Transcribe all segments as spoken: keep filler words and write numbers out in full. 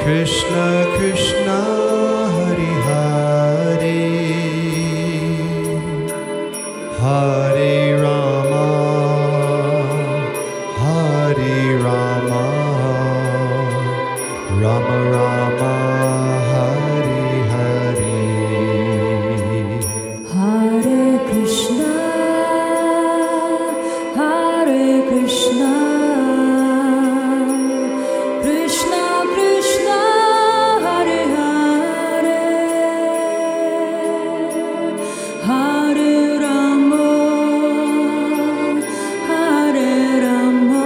Krishna Krishna Hare Hare Hare Rama Hare Rama Rama Rama Hare Hare Hare Krishna Hare Krishna Krishna Krishna Hare Hare Hare Rama Hare Rama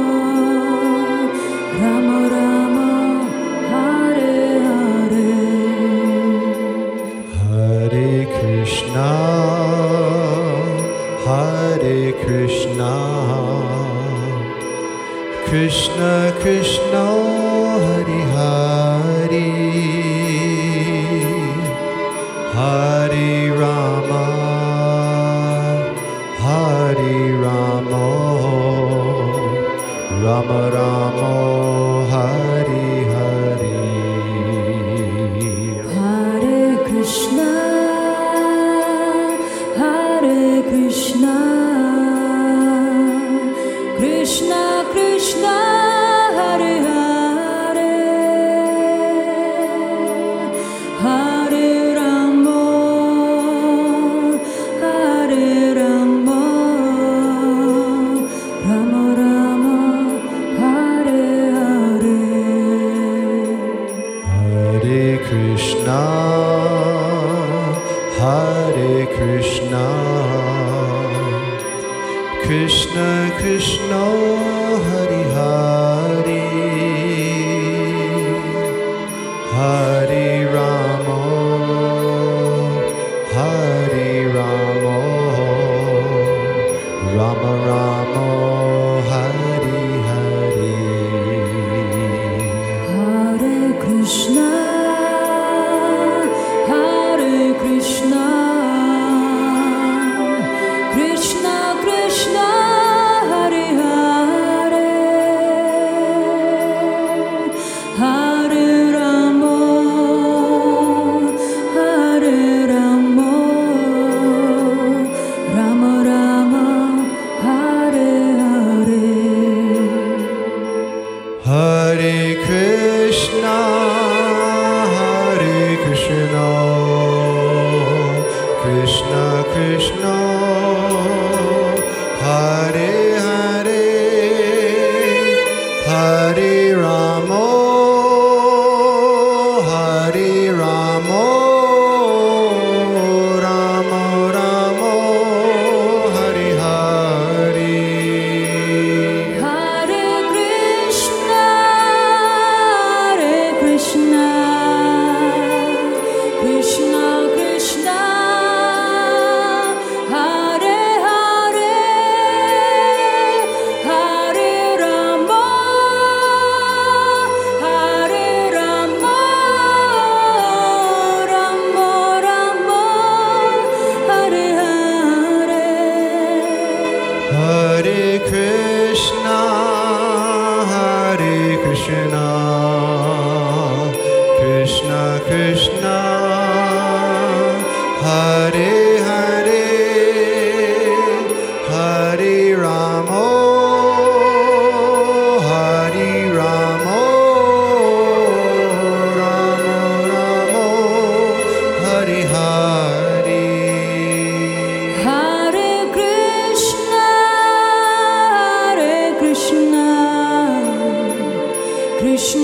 Rama Rama Hare Hare Hare Krishna Hare Krishna Krishna Krishna Hare Hare Hare Rama Hare Rama Rama Rama Hare Hare Hare Krishna Hare Krishna Krishna Krishna Hare Hare Hare Rama Hare Rama Rama Rama Hare Hare Hare Krishna Hare Krishna Krishna Krishna Hare Hare Hare Rama Hare Rama Rama Rama Hare Hare Hare Krishna Hare Krishna Krishna Krishna Hare Hare Hare Rama Hare Rama Rama Rama Hare Hare Hare Krishna Hare Krishna Krishna Krishna Hare Hare Hare Rama Hare Rama Rama Rama Hare Hare Hare Krishna Hare Krishna Krishna Krishna Hare Hare Hare Rama Hare Rama Rama Rama Hare Hare Hare Krishna Hare Krishna Krishna Krishna Hare Hare Hare Rama Hare Rama Rama Rama Hare Hare Hare Krishna Hare Krishna Krishna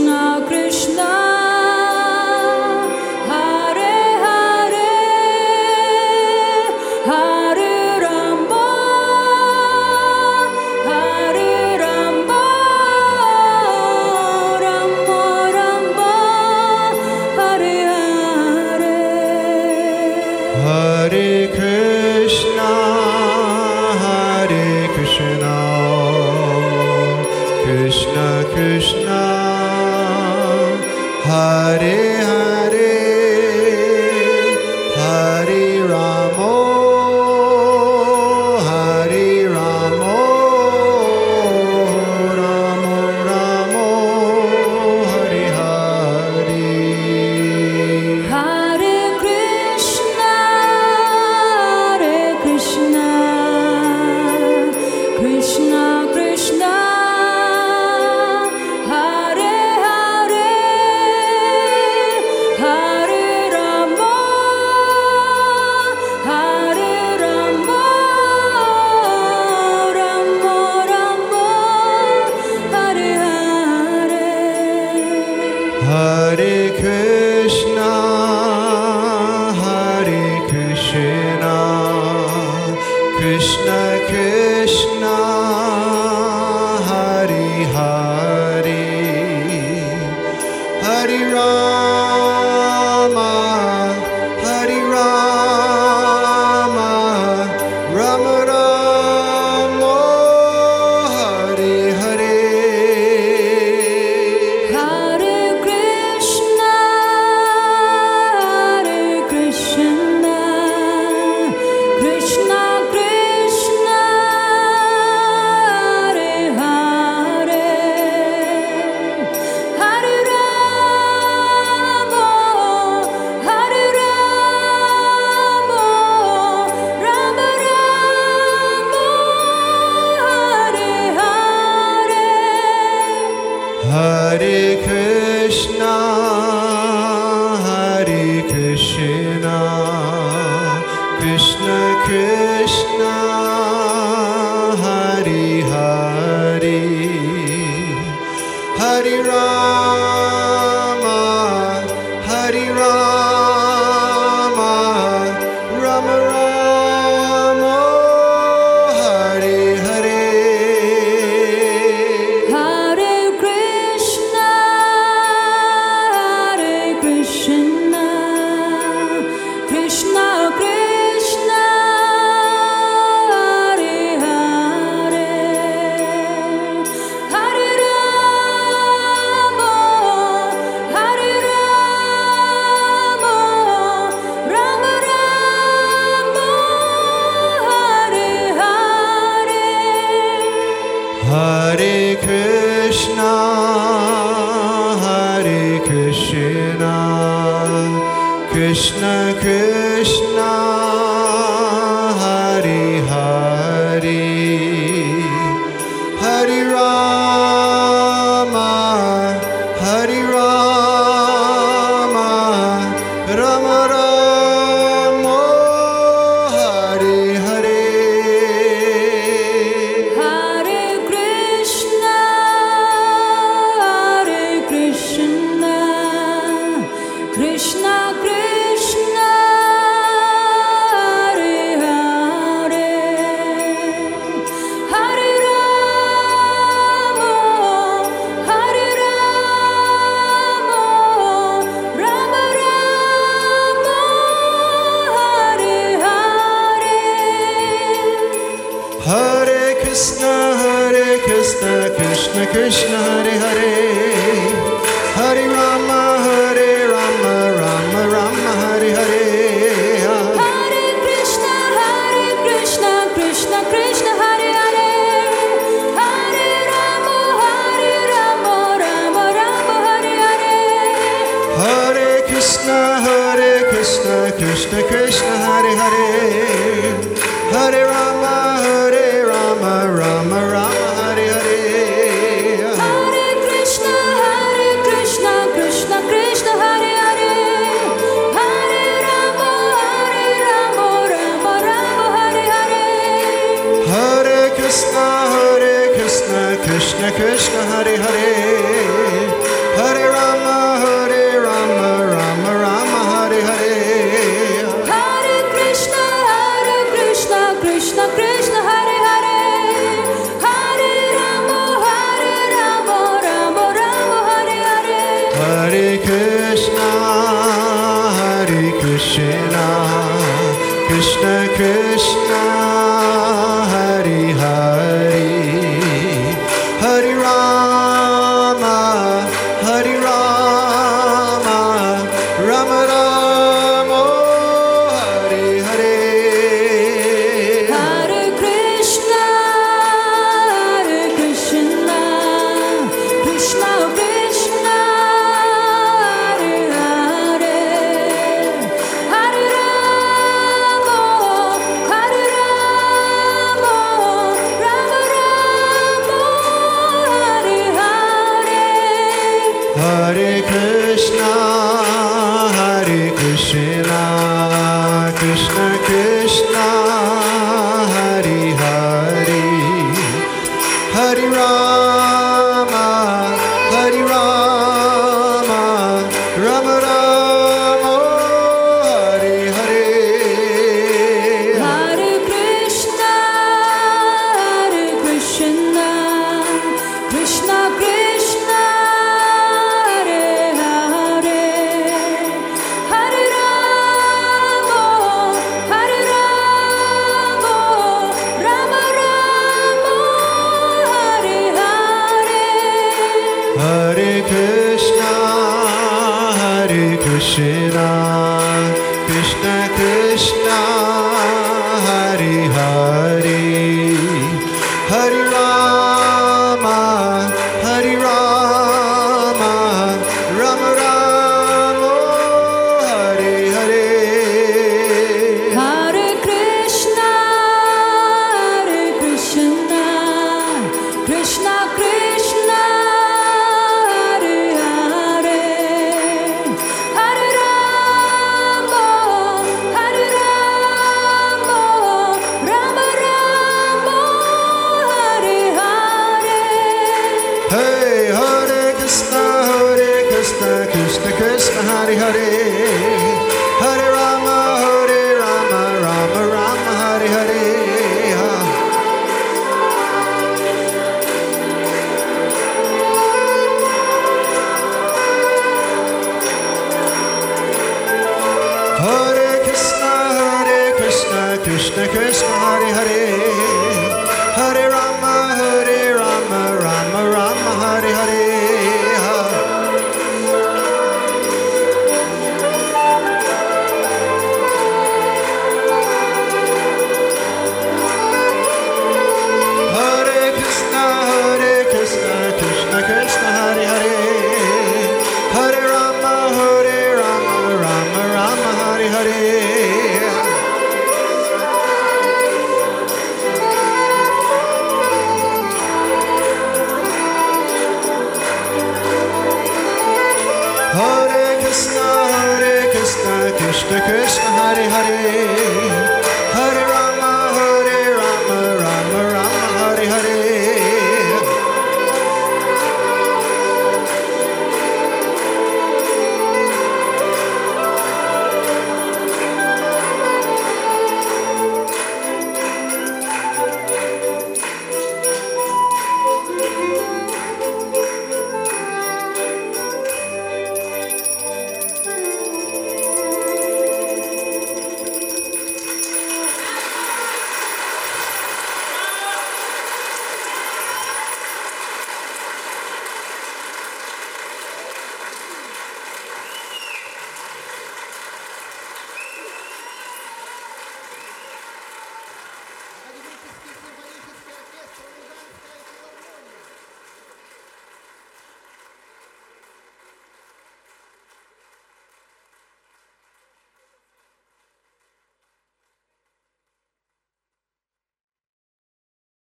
Hare Krishna, Hare Krishna, Krishna Krishna, Hare Hare, Hare Rama, Hare Rama, Rama Rama, Hare Hare. Hare Krishna, Hare Krishna, Krishna Krishna, Hare Hare, Hare Rama, Hare Rama, Rama Rama, Hare Hare. Hare Krishna, Hare Krishna, Krishna Krishna, Hare Hare, Hare Rama, Hare Rama, Rama Rama, Hare Hare. Hare Krishna, Hare Krishna, Krishna Krishna, Hare Hare, Hare Rama, Hare Rama, Rama Rama, Hare Hare. Hare Krishna, Hare Krishna, Krishna Krishna, Hare Hare, Hare Rama, Hare Rama, Rama Rama, Hare Hare. Hare Krishna, Hare Krishna, Krishna Krishna, Hare Hare, Hare Rama, Hare Rama, Rama Rama, Hare Hare. Hare Krishna, Hare Krishna, Krishna Krishna, Hare Hare, Hare Rama, Hare Rama, Rama Rama, Hare Hare. Hare Krishna, Hare Krishna, Krishna Krishna, Hare Hare, Hare Rama, Hare Rama, Rama Rama, Hare Hare. Hare Krishna, Hare Krishna, Krishna Krishna, Hare Hare, Hare Rama, Hare Rama, Rama Rama, Hare Hare. Hare Krishna, Hare Krishna, Krishna Krishna, Hare Hare, Hare Rama, Hare Rama, Rama Rama, Hare Hare. Hare Krishna, Hare Krishna, Krishna Krishna, Hare Hare, Hare Rama, Hare Rama, Rama Rama, Hare Hare. Hare Krishna, Hare Krishna, Krishna Krishna, Hare Hare, Hare Rama, Hare Rama, Rama Rama, Hare Hare. Hare Krishna, Hare Krishna, Krishna Krishna, Hare Hare, Hare Rama, Hare Rama, Rama Rama, Hare Hare. Hare Krishna, Hare Krishna, Krishna Krishna, Hare Hare, Hare Rama, Hare Rama, Rama Rama, Hare Hare. Hare Krishna, Hare Krishna, Krishna Krishna, Hare Hare, Hare Rama, Hare Rama, Rama Rama, Hare Hare. Hare Krishna, Hare Krishna, Krishna Krishna, Hare Krishna, Hare Krishna, Krishna Krishna, Hare Hare.